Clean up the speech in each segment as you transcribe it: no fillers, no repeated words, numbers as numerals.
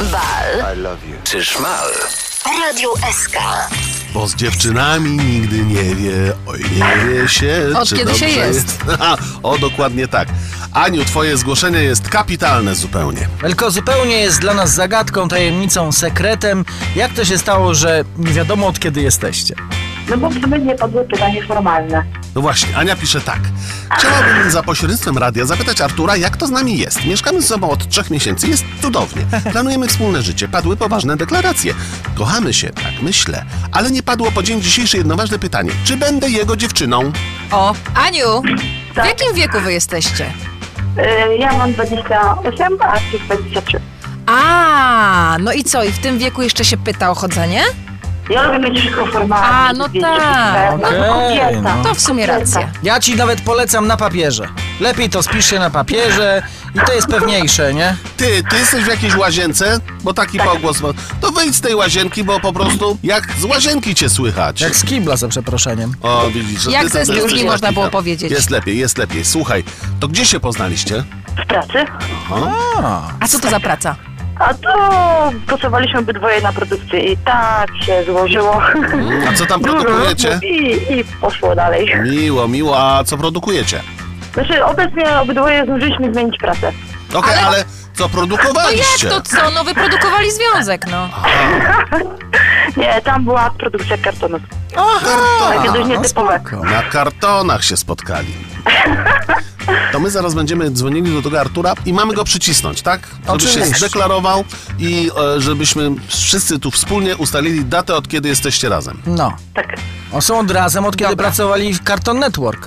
Bal. I love you. Czy szmal? Radio SK. Bo z dziewczynami nigdy nie wie, oj nie wie się, Od czy kiedy dobrze się jest. O, dokładnie tak. Aniu, twoje zgłoszenie jest kapitalne zupełnie. Tylko zupełnie jest dla nas zagadką, tajemnicą, sekretem. Jak to się stało, że nie wiadomo od kiedy jesteście? No bo w sumie nie padło pytanie formalne. No właśnie, Ania pisze tak. Chciałabym za pośrednictwem radia zapytać Artura, jak to z nami jest. Mieszkamy z sobą od 3 miesięcy, jest cudownie. Planujemy wspólne życie, padły poważne deklaracje. Kochamy się, tak myślę. Ale nie padło po dzień dzisiejszy jedno ważne pytanie. Czy będę jego dziewczyną? O, Aniu, w Tak. jakim wieku wy jesteście? Ja mam 28, a ty 23. A, no i co? I w tym wieku jeszcze się pyta o chodzenie? Ja lubię mieć wszystko formalne. A, no wiecie, tak. no, Okej, kobieta. no. To w sumie racja. Ja ci nawet polecam na papierze. Lepiej to spisz się na papierze i to jest pewniejsze, nie? Ty jesteś w jakiejś łazience? Bo taki pogłos ma. To wyjdź z tej łazienki, bo po prostu jak z łazienki cię słychać. Jak z kibla, za przeproszeniem. O, widzisz. że Jak ty ze to zbiórki jesteś można taki było tam. powiedzieć. Jest lepiej, jest lepiej. Słuchaj, to gdzie się poznaliście? W pracy. A co to za praca? A to pracowaliśmy obydwoje na produkcji i tak się złożyło. A co tam Dużo produkujecie? rozmów I poszło dalej. Miło, a co produkujecie? Znaczy obecnie obydwoje zdążyliśmy zmienić pracę. Okej, ale co No produkowaliście? jak to co? No wyprodukowali związek, no. Nie, tam była produkcja kartonów. Takie dość no nietypowe. spoko. Na kartonach się spotkali. To my zaraz będziemy dzwonili do tego Artura i mamy go przycisnąć, tak? Żeby się Oczywiście. zdeklarował i żebyśmy wszyscy tu wspólnie ustalili datę, od kiedy jesteście razem. No. Tak. Są od razem, od kiedy Dobra. pracowali w Cartoon Network.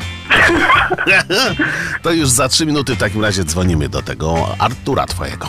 To już za 3 minuty w takim razie dzwonimy do tego Artura twojego.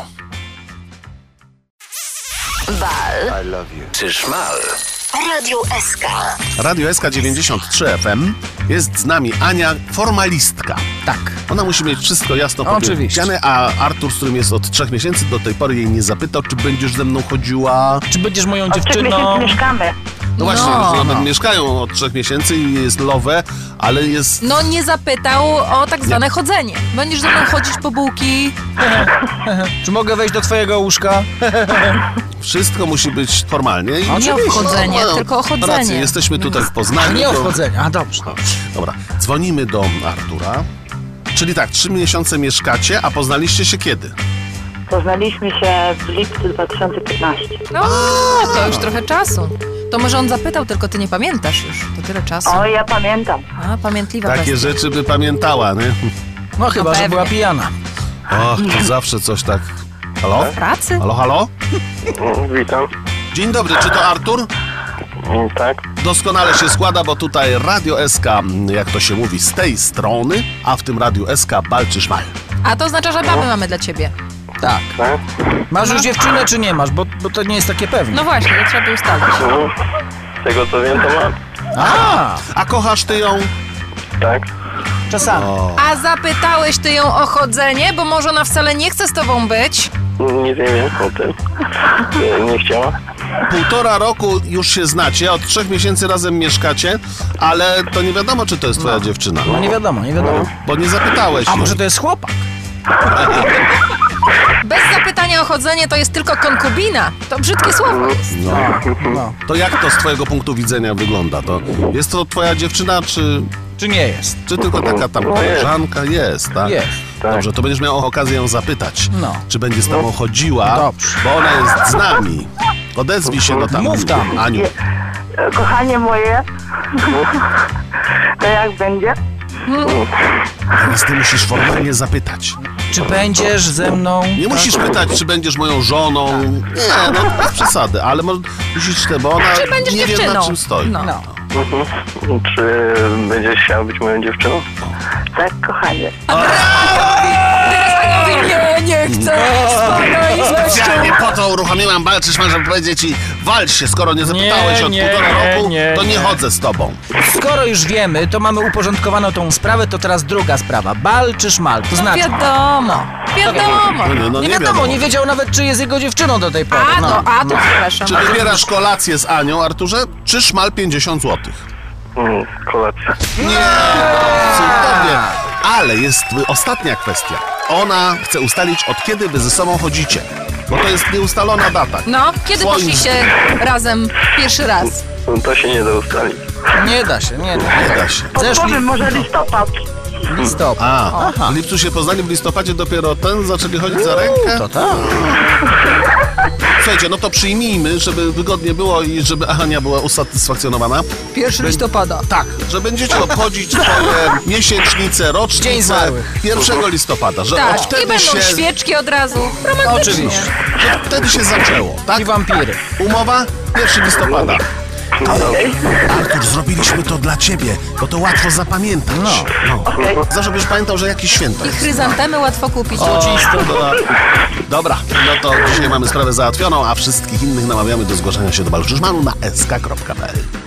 Bal. I love you. Czy szmal? Radio SK. Radio SK 93 FM. Jest z nami Ania, formalistka. Tak. Ona musi mieć wszystko jasno Oczywiście. powiedziane, a Artur, z którym jest od 3 miesięcy, do tej pory jej nie zapytał, czy będziesz ze mną chodziła. Czy będziesz moją Od 3 dziewczyną? miesięcy mieszkamy. No właśnie, No. że nawet mieszkają od 3 miesięcy i jest love, ale jest... No nie zapytał o tak zwane chodzenie. Będziesz ze mną chodzić po bułki? Czy mogę wejść do twojego łóżka? Wszystko musi być formalnie. I Nie o wchodzenie, tylko o chodzenie. Rację, jesteśmy tutaj w A Poznaniu. nie o to- wchodzeniu. A dobrze. Dobra, dzwonimy do Artura. Czyli tak, 3 miesiące mieszkacie, a poznaliście się kiedy? Poznaliśmy się w lipcu 2015. No, to już trochę czasu. To może on zapytał, tylko ty nie pamiętasz już. To tyle czasu. O, ja pamiętam. A, pamiętliwa Takie bestia. rzeczy by pamiętała, nie? No chyba, że pewnie. była pijana. Och, to zawsze coś tak... Halo? Pracy? Halo? Witam. Dzień dobry, czy to Artur? Tak. Doskonale się składa, bo tutaj Radio SK, jak to się mówi, z tej strony, a w tym Radiu SK Bal czy szmal. A to oznacza, że baby mamy dla ciebie. Tak. Tak. Masz już dziewczynę, czy nie masz? Bo to nie jest takie pewne. No właśnie, to trzeba by ustalić. No, z tego co wiem, to mam. A kochasz ty ją? Tak. Czasami. A zapytałeś ty ją o chodzenie, bo może ona wcale nie chce z tobą być? Nic nie wiem o tym. Nie chciała. 1,5 roku już się znacie, od 3 miesięcy razem mieszkacie, ale to nie wiadomo, czy to jest twoja dziewczyna. No nie wiadomo. Bo nie zapytałeś. A jej. może to jest chłopak? Bez zapytania o chodzenie to jest tylko konkubina. To brzydkie słowo jest. No. To jak to z twojego punktu widzenia wygląda? To jest to twoja dziewczyna, Czy nie jest? czy tylko taka tam koleżanka? Jest, tak? Jest. Dobrze, to będziesz miał okazję ją zapytać, No. czy będzie z tobą chodziła, Dobrze. bo ona jest z nami. Odezwij się do tam. Mów tam. Aniu. Kochanie moje, to jak będzie? Teraz ty musisz formalnie zapytać. Czy będziesz ze mną? Nie musisz pytać, czy będziesz moją żoną. Nie, no bez przesady, ale musisz bo ona Czy będziesz nie wie, dziewczyną? na czym stoi. No. Czy będziesz chciał być moją dziewczyną? Tak, kochanie. Nie chcę. Specjalnie po to uruchomiłam Bal czy szmal, żeby powiedzieć ci, walcz się, skoro nie zapytałeś od 1,5 roku, to nie chodzę z tobą. Skoro już wiemy, to mamy uporządkowaną tą sprawę, to teraz druga sprawa. Bal czy szmal? To znaczy... Wiadomo. No Nie wiadomo, nie wiedział nawet, czy jest jego dziewczyną do tej pory. To przepraszam. Czy wybierasz kolację z Anią, Arturze, czy szmal 50 zł? Kolacja. Nie, cudownie. Ale jest ostatnia kwestia. Ona chce ustalić, od kiedy wy ze sobą chodzicie. Bo to jest nieustalona data. No, kiedy Słońce. poszliście razem pierwszy raz? No to się nie da ustalić. Nie da się, nie da. Nie da się. Podpowiem, może listopad. Listopad. A, w lipcu się poznali, w listopadzie dopiero zaczęli chodzić za rękę? To tak. Słuchajcie, no to przyjmijmy, żeby wygodnie było i żeby Ania była usatysfakcjonowana. 1 listopada. Tak, że będziecie obchodzić swoje miesięcznice, Dzień rocznice zmarłych. 1 listopada, że od Tak, i wtedy będą się, świeczki od razu. Romantycznie. Oczywiście. że wtedy się zaczęło, tak? I wampiry. Umowa 1 listopada. Artur, zrobiliśmy to dla ciebie, bo to łatwo zapamiętać. No. Zawsze byś pamiętał, że jakieś święto I jest. chryzantemy łatwo kupić. Dobra, no to dzisiaj mamy sprawę załatwioną, a wszystkich innych namawiamy do zgłaszania się do Balczyżmanu na sk.pl.